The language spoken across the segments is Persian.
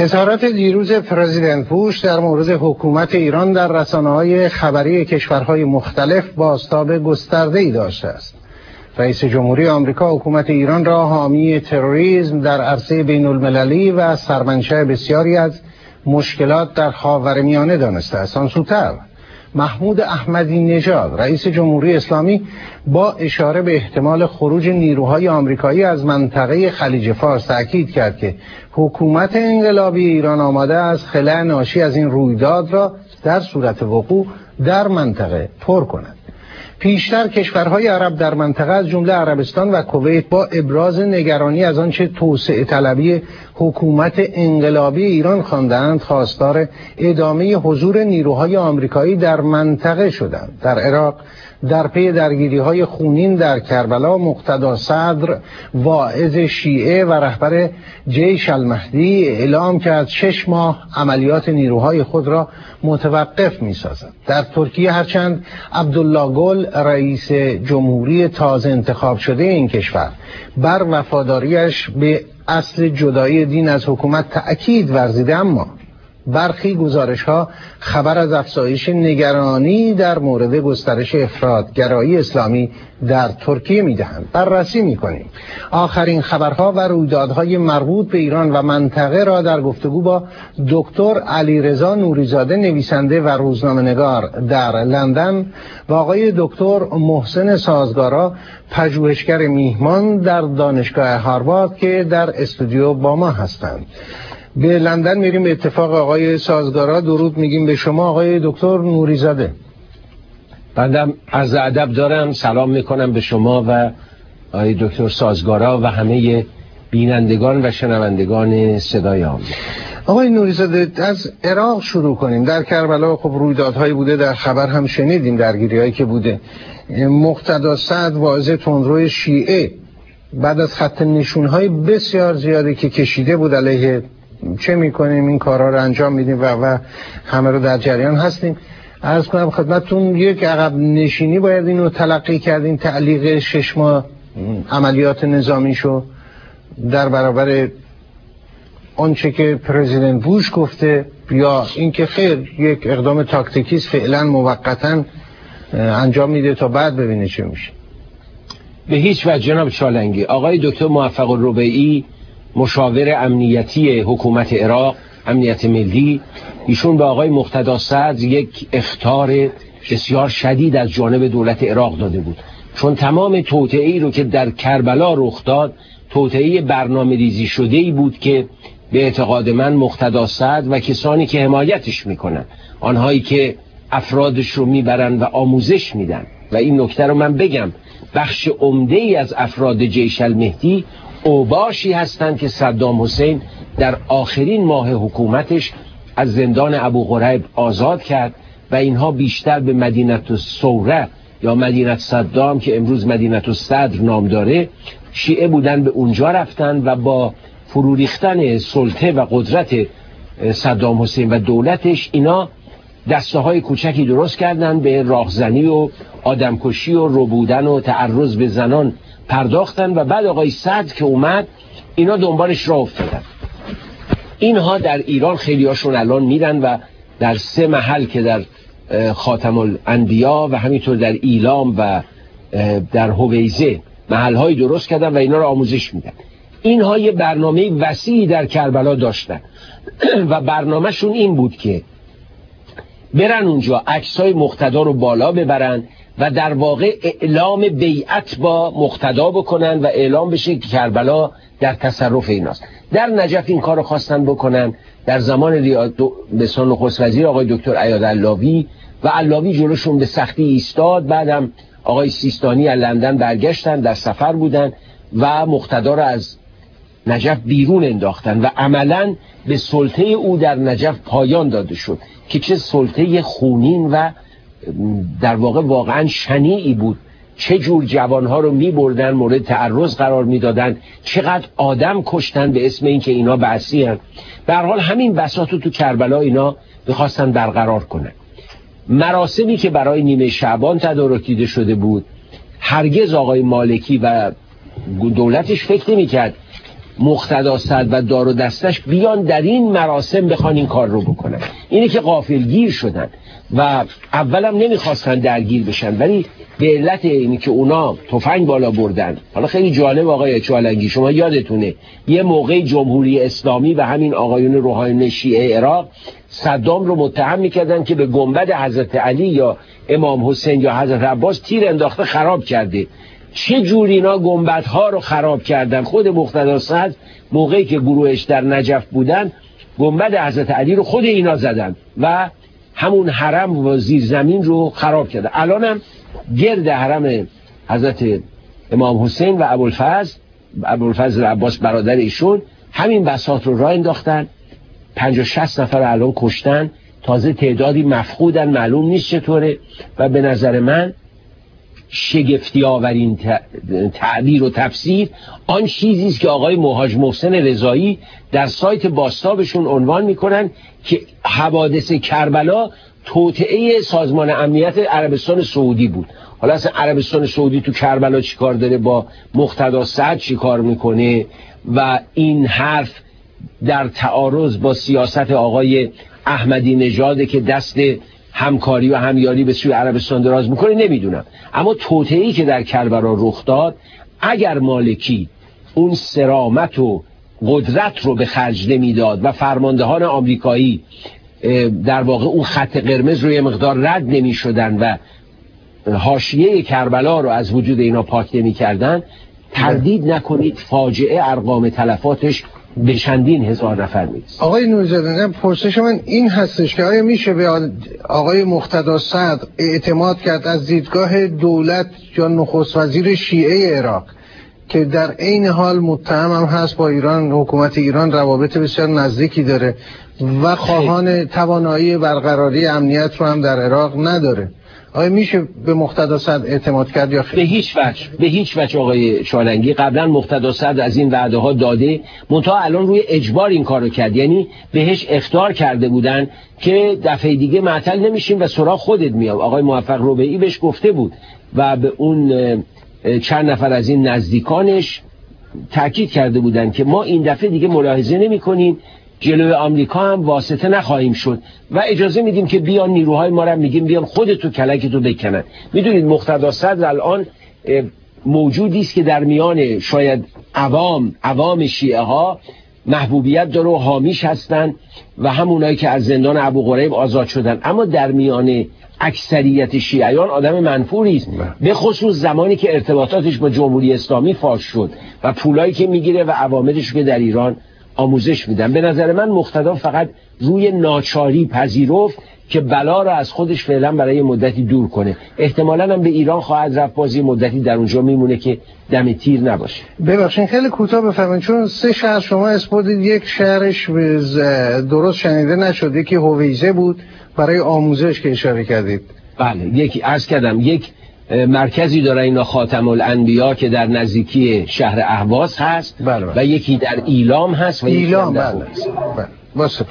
اظهارات دیروز پرزیدنت بوش در مورد حکومت ایران در رسانه‌های خبری کشورهای مختلف بازتاب گسترده‌ای داشته است. رئیس جمهوری آمریکا حکومت ایران را حامی تروریسم در عرصه بین‌المللی و سرمنشأ بسیاری از مشکلات در خاورمیانه دانسته است. آن سوتر محمود احمدی نژاد رئیس جمهوری اسلامی با اشاره به احتمال خروج نیروهای آمریکایی از منطقه خلیج فارس تاکید کرد که حکومت انقلابی ایران آماده است خلأ ناشی از این رویداد را در صورت وقوع در منطقه پر کند. پیشتر کشورهای عرب در منطقه از جمله عربستان و کویت با ابراز نگرانی از آنچه توسعه طلبی حکومت انقلابی ایران خواندند خواستار ادامه حضور نیروهای آمریکایی در منطقه شدند. در عراق در پی درگیری‌های خونین در کربلا مقتدا صدر واعظ شیعه و رهبر جیش المهدی اعلام کرد از 6 ماه عملیات نیروهای خود را متوقف می‌سازد. در ترکیه هرچند عبدالله گل رئیس جمهوری تازه انتخاب شده این کشور بر وفاداریش به اصل جدایی دین از حکومت تأکید ورزیده، اما برخی گزارش‌ها خبر از افزایش نگرانی در مورد گسترش افراط‌گرایی اسلامی در ترکیه می‌دهند. بررسی می‌کنیم آخرین خبرها و رویدادهای مربوط به ایران و منطقه را در گفتگو با دکتر علیرضا نوری‌زاده نویسنده و روزنامه‌نگار در لندن و آقای دکتر محسن سازگارا پژوهشگر میهمان در دانشگاه هاروارد که در استودیو با ما هستند. به لندن میریم به اتفاق آقای سازگارا. درود میگیم به شما آقای دکتر نوری‌زاده. بندم عرض ادب دارم، سلام میکنم به شما و آقای دکتر سازگارا و همه بینندگان و شنوندگان صدای آمریکا. آقای نوری‌زاده از عراق شروع کنیم. در کربلا خب رویدادهایی بوده، در خبر هم شنیدیم درگیری‌هایی که بوده. مقتدا صدر واعظ تندروی شیعه بعد از خط نشون‌های بسیار زیادی که کشیده بود علیه چه میکنیم این کارها رو انجام میدیم و همه رو در جریان هستیم. عرض کنم خدمتتون یک عقب نشینی باید اینو تلقی کردین، تعلیق 6 ماه عملیات نظامیشو در برابر آنچه که پرزیدنت بوش گفته، یا اینکه خیر یک اقدام تاکتیکی است فعلا موقتا انجام میده تا بعد ببینه چه میشه. به هیچ وجه جناب چالنگی. آقای دکتر موفق الربیعی مشاور امنیتی حکومت عراق، امنیت ملی، ایشون به آقای مقتدا صدر یک اخطار بسیار شدید از جانب دولت عراق داده بود، چون تمام توطئه‌ای رو که در کربلا رخ داد توطئه برنامه‌ریزی شده‌ای بود که به اعتقاد من مقتدا صدر و کسانی که حمایتش میکنن، آنهایی که افرادش رو میبرن و آموزش میدن، و این نکته رو من بگم بخش عمده‌ای از افراد جیش المهدی اوباشی هستند که صدام حسین در آخرین ماه حکومتش از زندان ابو غریب آزاد کرد و اینها بیشتر به مدینه الثوره یا مدینه صدام که امروز مدینه الصدر نام داره شیعه بودن، به اونجا رفتن و با فرو ریختن سلطه و قدرت صدام حسین و دولتش اینا دسته های کوچکی درست کردن، به راهزنی و آدمکشی و ربودن و تعرض به زنان پرداختن و بعد آقای صدر که اومد اینا دنبالش راه افتادن. اینها در ایران خیلی هاشون الان میرن و در 3 محل که در خاتم الانبیا و همینطور در ایلام و در هویزه محل‌های درست کردن و اینا رو آموزش میدن. اینها یه برنامه وسیعی در کربلا داشتن و برنامهشون این بود که برن اونجا عکسای مقتدا رو بالا ببرن و در واقع اعلام بیعت با مقتدا بکنن و اعلام بشه که کربلا در تصرف ایناست. در نجف این کار رو خواستن بکنن در زمان بسان نخست وزیر آقای دکتر عیاد علاوی و علاوی جلوشون به سختی ایستاد. بعدم آقای سیستانی از لندن برگشتن، در سفر بودن و مقتدا رو از نجف بیرون انداختن و عملاً به سلطه او در نجف پایان داده شد که چه سلطه خونین و در واقع واقعا شنیعی بود. چه جور جوانها رو می بردن مورد تعرض قرار می دادن، چقدر آدم کشتن به اسم این که اینا بعثی هن. به هر حال همین بساط تو کربلا اینا بخواستن برقرار کنن. مراسمی که برای نیمه شعبان تدارک دیده شده بود، هرگز آقای مالکی و دولتش فکر نمی کرد مقتدا صدر و دار و دستش بیان در این مراسم بخوان این کار رو بکنن. اینه که غافلگیر شدن و اولم نمیخواستن درگیر بشن، ولی به علت اینی که اونا تفنگ بالا بردن. حالا خیلی جالب آقای چالنگی، شما یادتونه یه موقع جمهوری اسلامی و همین آقایون روحانی شیعه عراق صدام رو متهم میکردن که به گنبد حضرت علی یا امام حسین یا حضرت عباس تیر انداخته خراب کرده. چه جوری اینا گنبدها رو خراب کردن؟ خود مقتدا صدر موقعی که گروهش در نجف بودن گنبد حضرت علی رو خود اینا زدن و همون حرم و زیرزمین رو خراب کردن. الانم گرد حرم حضرت امام حسین و ابوالفضل عباس برادر ایشون همین بساط رو راه انداختن. 50-60 نفر الان کشتن، تازه تعدادی مفقودن، معلوم نیست چطوره. و به نظر من شگفتی آورین تعبیر و تفسیر آن چیزی است که آقای موهاج محسن رضایی در سایت باستابشون عنوان میکنن که حوادث کربلا توطئه سازمان امنیت عربستان سعودی بود. حالا اصلا عربستان سعودی تو کربلا چی کار داره، با مقتدا صدر چی کار میکنه؟ و این حرف در تعارض با سیاست آقای احمدی نژاد که دست همکاری و همیاری به سوی عربستان دراز میکنه نمیدونم. اما توطئه‌ای که در کربلا رخ داد، اگر مالکی اون صرامت و قدرت رو به خرج نمیداد و فرماندهان آمریکایی در واقع اون خط قرمز رو یه مقدار رد نمیشدن و حاشیه کربلا رو از وجود اینا پاک نمیکردن، تردید نکنید فاجعه ارقام تلفاتش به چندین هزار نفر میرسه. آقای نوری‌زاده، پرسش من این هستش که آیا میشه به آقای مقتدا صدر اعتماد کرد از دیدگاه دولت یا نخست وزیر شیعه عراق که در عین حال متهم هم هست با ایران، حکومت ایران روابط بسیار نزدیکی داره و خواهان توانایی برقراری امنیت رو هم در عراق نداره، آیا میشه به مقتدا صدر اعتماد کرد یا خیر؟ به هیچ وجه آقای چالنگی. قبلا مقتدا صدر از این وعده ها داده، منتها الان روی اجبار این کارو کرد. یعنی بهش اخطار کرده بودن که دفعه دیگه معطل نمیشیم و سراغ خودت میام. آقای موفق ربیعی بهش گفته بود و به اون چند نفر از این نزدیکانش تاکید کرده بودن که ما این دفعه دیگه ملاحظه نمی‌کنیم، جلوی آمریکا هم واسطه نخواهیم شد و اجازه میدیم که بیان نیروهای ما رو میگیم بیان خودتو کلکتو بکنن. میدونید مقتدا صدر الان موجودی است که در میان شاید عوام شیعه ها محبوبیت داره و حامیش هستن و همونایی که از زندان ابو غریب آزاد شدن، اما در میان اکثریت شیعیان آدم منفوری است، به خصوص زمانی که ارتباطاتش با جمهوری اسلامی فاش شد و پولایی که میگیره و عواملش که در ایران آموزش میدن. به نظر من مقتدا فقط روی ناچاری پذیرفت که بلا را از خودش فعلا برای مدتی دور کنه. احتمالاً هم به ایران خواهد رفت، بازی مدتی در اونجا میمونه که دم تیر نباشه. ببخشید خیلی کوتاه بفرمایید، چون 3 شهر شما اسپردید، یک شهرش درست شنیده نشد، یکی هویزه بود برای آموزش که اشاره کردید. بله، یکی عرض کردم یک مرکزی داره اینا خاتم الانبیا که در نزدیکی شهر اهواز هست. بله. و یکی در ایلام هست و ایلام. بله. واسه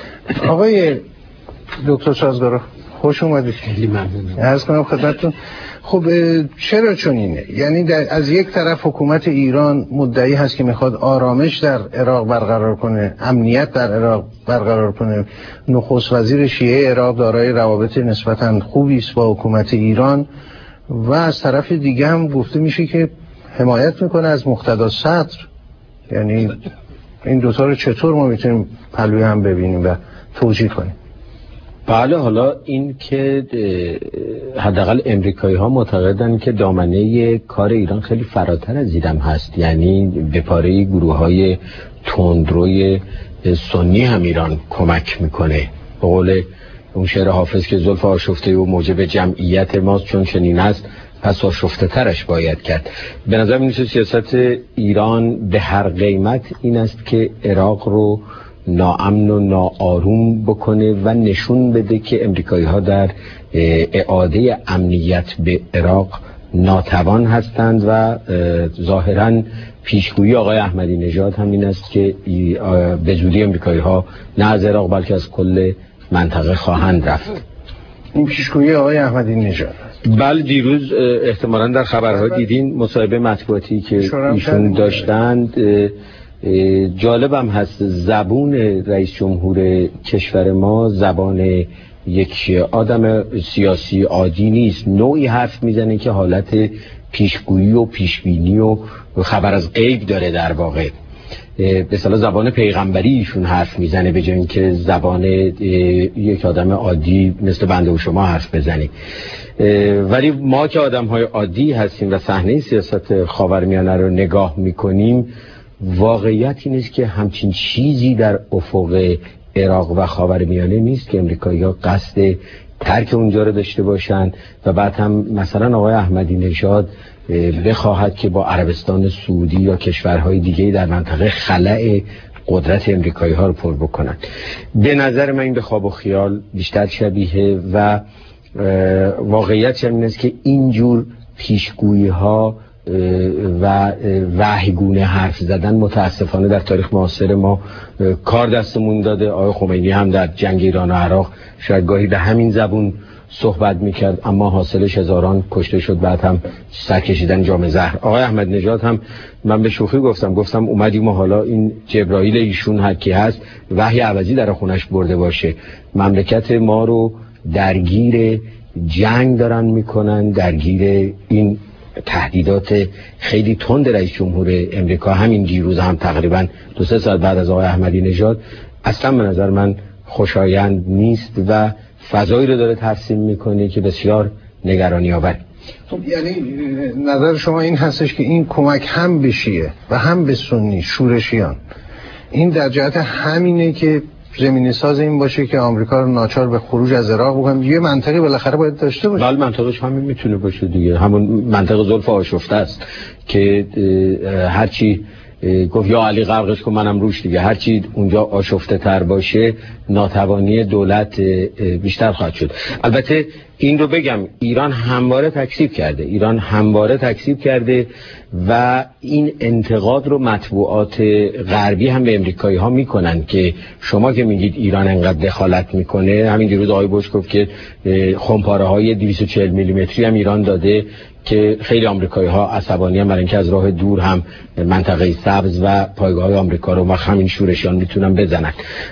آقای دکتر سازگارا خوش اومدید. خیلی ممنونم. عرض کنم خدمتتون، خب چرا چنینه؟ یعنی از یک طرف حکومت ایران مدعی هست که میخواد آرامش در عراق برقرار کنه، امنیت در عراق برقرار کنه، نخست وزیر شیعه عراق دارای روابط نسبتاً خوبی است با حکومت ایران، و از طرف دیگه هم گفته میشه که حمایت میکنه از مقتدا صدر. یعنی این دوتا رو چطور ما میتونیم پلوی هم ببینیم و توجیه کنیم؟ بله، حالا این که حداقل امریکایی ها معتقدن که دامنه کار ایران خیلی فراتر از ایران هست، یعنی به پاره گروه های تندروی سنی هم ایران کمک میکنه. به قول اون شعر حافظ که زلف آشفته و موجب جمعیت ماست، چون چنین است پس آشفته ترش باید کرد. به نظر میاد سیاست ایران به هر قیمت این است که عراق رو ناامن و ناآروم بکنه و نشون بده که امریکایی ها در اعاده امنیت به عراق ناتوان هستند و ظاهراً پیشگویی آقای احمدی نژاد هم این است که به زودی امریکایی ها نه از عراق بلکه از کل منطقه خواهند رفت. این پیشگویی آقای احمدی نژاد. بله، دیروز احتمالاً در خبرها دیدین مصاحبه مطبوعاتی که ایشون داشتند. جالبم هست زبون رئیس جمهور کشور ما زبان یک آدم سیاسی عادی نیست. نوعی حرف میزنه که حالت پیشگویی و پیشبینی و خبر از غیب داره. در واقع به اصطلاح زبان پیغمبری ایشون حرف میزنه به جای اینکه زبان یک آدم عادی مثل بنده و شما حرف بزنیم. ولی ما که آدم‌های عادی هستیم و صحنه سیاست خاورمیانه رو نگاه میکنیم، واقعیت این است که همچین چیزی در افق عراق و خاورمیانه نیست که امریکایی‌ها قصد ترک اونجا رو داشته باشن و بعد هم مثلا آقای احمدی نژاد بخواهد که با عربستان سعودی یا کشورهای دیگه در منطقه خلأ قدرت امریکایی‌ها رو پر بکنن. به نظر من این به خواب و خیال بیشتر شبیه و واقعیت این است که اینجور پیشگویی‌ها و وحیگونه حرف زدن متاسفانه در تاریخ معاصر ما کار دستمون داده. آقای خمینی هم در جنگ ایران و عراق شاید گاهی به همین زبون صحبت میکرد، اما حاصلش هزاران کشته شد، بعد هم سر کشیدن جام زهر. آقای احمد نژاد هم من به شوخی گفتم اومدیم و حالا این جبرائیل ایشون هر کی هست وحی عوضی در خونش برده باشه. مملکت ما رو درگیر جنگ دارن میکنن، درگیر این تهدیدات خیلی تند رئیس جمهور امریکا. همین دیروز هم تقریبا 2-3 ساعت بعد از آقای احمدی نژاد اصلا به نظر من خوشایند نیست و فضایی رو داره ترسیم میکنه که بسیار نگرانی آور. خب یعنی نظر شما این هستش که این کمک هم به شیعه و هم به سنی شورشیان این در جهت همینه که زمینه ساز این باشه که آمریکا رو ناچار به خروج از عراق بکنه؟ یه منطقی بالاخره باید داشته باشه. بله منطقش همین میتونه باشه دیگه، همون منطقه زلف آشفته است که هرچی گفت یا علی غرقش کن منم روش دیگه، هرچی اونجا آشفته تر باشه ناتوانی دولت بیشتر خواهد شد. البته این رو بگم ایران همواره تکذیب کرده و این انتقاد رو مطبوعات غربی هم به امریکایی ها میکنن که شما که میگید ایران انقدر دخالت میکنه، همین دیروز آقای بوش گفت که خمپاره های 240 میلیمتری هم ایران داده که خیلی آمریکایی ها عصبانی هم برای اینکه از راه دور هم منطقه سبز و پایگاه آمریکا رو و همین شورشیان میتونن بزنن.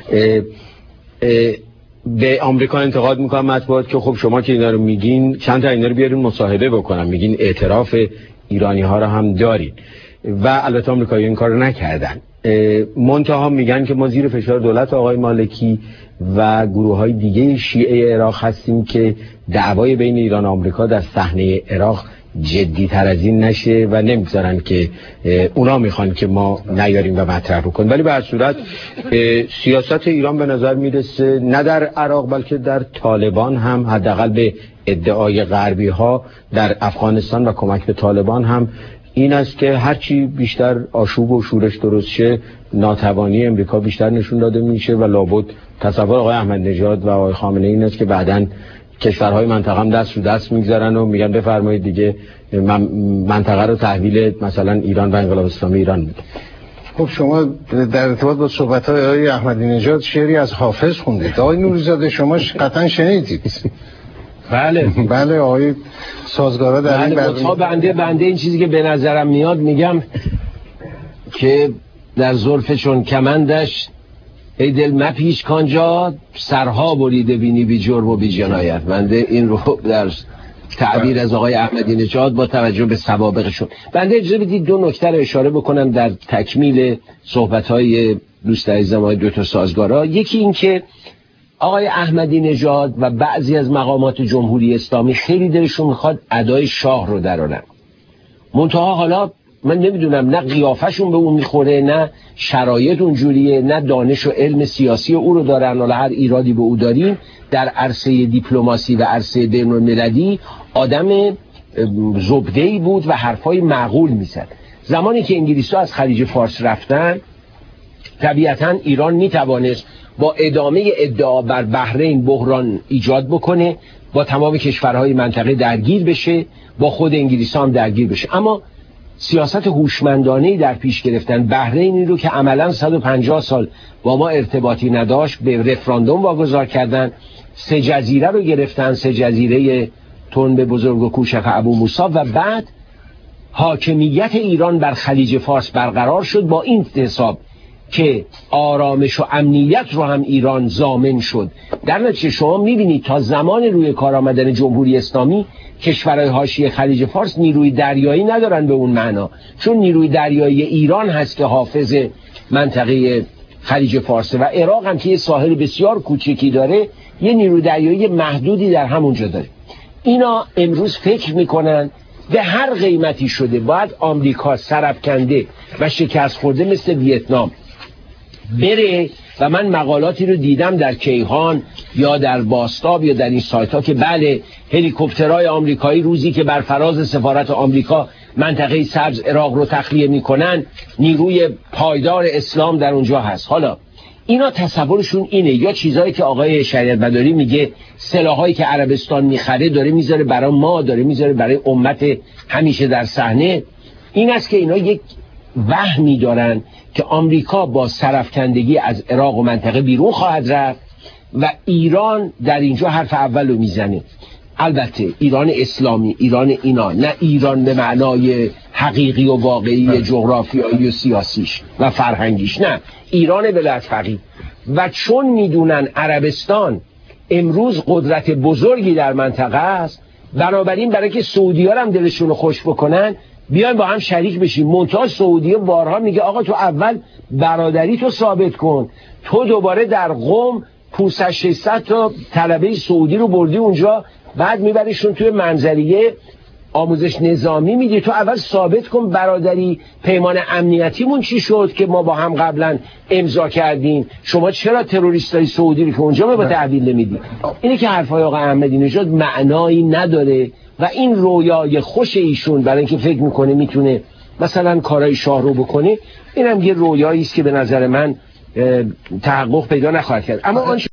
به آمریکا انتقاد میکنن مطبوعات که خب شما که اینا رو میگین چند تا اینا رو بیارین مصاحبه بکنن، میگین اعتراف ایرانی ها رو هم دارین و البته آمریکایی این کار رو نکردن. منتها میگن که ما زیر فشار دولت آقای مالکی و گروه های دیگه شیعه عراق هستیم که دعوای بین ایران و آمریکا در صحنه عراق جدی تر از این نشه و نمیذارن که اونا میخوان که ما نیاریم و مطرح بکنیم. ولی به هر صورت سیاست ایران به نظر میرسه نه در عراق بلکه در طالبان هم، حداقل به ادعای غربی ها در افغانستان و کمک به طالبان هم این است که هرچی بیشتر آشوب و شورش درست شه ناتوانی امریکا بیشتر نشون داده میشه و لابد تصور آقای احمد نژاد و آقای خامنه ای این است که بعداً کشورهای منطقه هم دست رو دست میگذارن و میگن بفرمایید دیگه منطقه رو تحویل مثلا ایران و انقلاب اسلامی ایران میده. خب شما در ارتباط با صحبت‌های آقای احمدی نژاد شعری از حافظ خوندید. آقای نوری‌زاده شما قطعا شنیدید. بله آقای سازگارا در این برنامه بنده این چیزی که به نظرم میاد میگم که در زلف چون کمندش ای دل مپیچ کانجا سرها بریده بینی بی جرم و بی جنایت. بنده این رو در تعبیر از آقای احمدی نژاد با توجه به سوابقشون بنده اجازه بدید دو نکته رو اشاره بکنم در تکمیل صحبت‌های دوست عزیزم آقای دکتر سازگارا. یکی این که آقای احمدی نژاد و بعضی از مقامات جمهوری اسلامی خیلی دلشون میخواد ادای شاه رو درارن، منتها حالا من نمیدونم نه قیافشون به اون میخوره، نه شرایط اونجوریه، نه دانش و علم سیاسی او رو دارن، ولی هر ایرادی به او داریم در عرصه دیپلماسی و عرصه بین‌المللی آدم زبده‌ای بود و حرفای معقول میزد. زمانی که انگلیس‌ها از خلیج فارس رفتن طبیعتاً ایران میتوانست با ادامه ادعا بر بحرین بحران ایجاد بکنه، با تمام کشورهای منطقه درگیر بشه، با خود انگلیس‌ها هم درگیر بشه. اما سیاست هوشمندانه‌ای در پیش گرفتن. بحرینی رو که عملاً 150 سال با ما ارتباطی نداشت به رفراندوم واگذار کردن، 3 جزیره رو گرفتن، 3 جزیره تنب بزرگ و کوشک ابو موسی، و بعد حاکمیت ایران بر خلیج فارس برقرار شد با این حساب که آرامش و امنیت رو هم ایران ضامن شد. در نتیجه شما میبینید تا زمان روی کار آمدن جمهوری اسلامی کشورهای حاشیه خلیج فارس نیروی دریایی ندارن به اون معنا، چون نیروی دریایی ایران هست که حافظ منطقه خلیج فارس و عراق هم که یه ساحل بسیار کوچکی داره یه نیروی دریایی محدودی در همونجا داره. اینا امروز فکر میکنن به هر قیمتی شده باید آمریکا سرافکنده و شکست خورده مثل ویتنام بره. و من مقالاتی رو دیدم در کیهان یا در باستاب یا در این سایت ها که بله هلیکوپترهای آمریکایی روزی که بر فراز سفارت آمریکا منطقه سبز عراق رو تخلیه میکنن نیروی پایدار اسلام در اونجا هست. حالا اینا تصورشون اینه یا چیزایی که آقای شریعت مداری میگه سلاحایی که عربستان میخره داره میذاره برای ما، داره میذاره برای امت همیشه در صحنه. این است که اینا یک وهمی دارن که آمریکا با سرافکندگی از عراق و منطقه بیرون خواهد رفت و ایران در اینجا حرف اول رو میزنه. البته ایران اسلامی، ایران اینا، نه ایران به معنای حقیقی و واقعی جغرافیایی و سیاسیش و فرهنگیش، نه ایران ولایت فقیه. و چون میدونن عربستان امروز قدرت بزرگی در منطقه است، بنابراین برای که سعودی ها هم دلشون رو خوش بکنن بیاین با هم شریک بشیم. منتها سعودی بارها میگه آقا تو اول برادری تو ثابت کن، تو دوباره در قم 500-600 تا طلبه سعودی رو بردی اونجا، بعد میبریشون توی منظریه آموزش نظامی میدی، تو اول ثابت کن برادری. پیمان امنیتیمون چی شد که ما با هم قبلا امضا کردیم؟ شما چرا تروریستای سعودی رو که اونجا به تحویل نمیدی؟ اینه که حرفای آقا احمدی نژاد معنایی نداره و این رویای خوش ایشون برای اینکه فکر میکنه میتونه مثلا کارای شاه رو بکنه، اینم یه رویایی است که به نظر من تحقق پیدا نخواهد کرد. اما